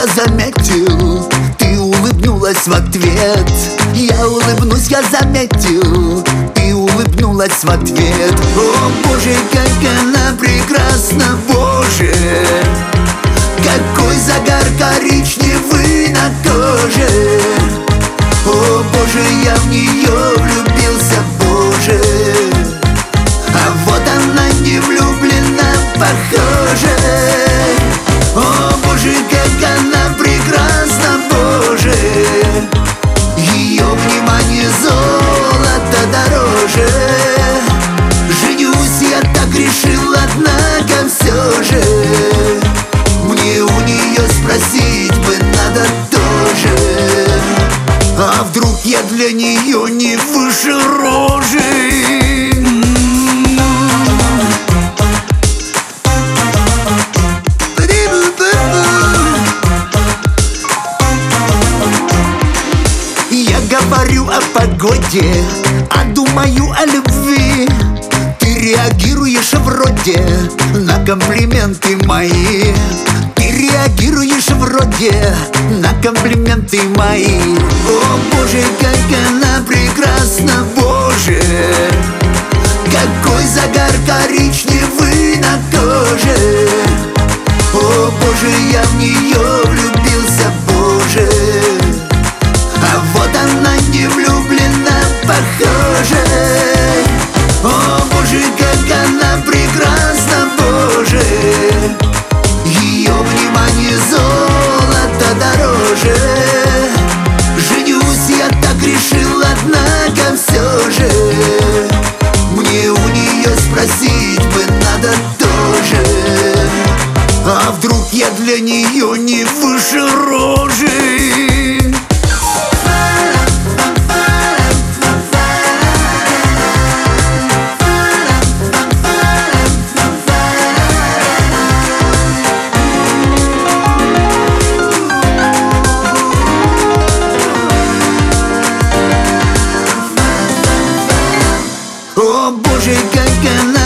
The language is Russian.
я заметил, ты улыбнулась в ответ. Я улыбнусь, я заметил, ты улыбнулась в ответ. О, Боже, как она прекрасна, Боже! Какой загар коричневый на коже. О, Боже, я в нее влюбился, Боже. А вот она не влюблена, похоже. О, Боже, как она прекрасна, Боже. Ее внимание золото дороже. Женюсь я так решил, однако все же мне у нее спросить бы надо тоже. А вдруг я для нее не выше рожи? Я говорю о погоде, а думаю о любви. Ты реагируешь вроде на комплименты мои. Ты реагируешь вроде на комплименты мои. О, Боже, как она прекрасна, Боже. Какой загар коричневый на коже. О, Боже, я в нее влюбился, Боже. А вот она не влюблена, похоже. О, Боже, как она прекрасна, Боже. Ее внимание золото дороже. Женюсь я так решил, однако все же мне у нее спросить бы надо тоже. А вдруг я для нее не выше рожи? О, Боже, как она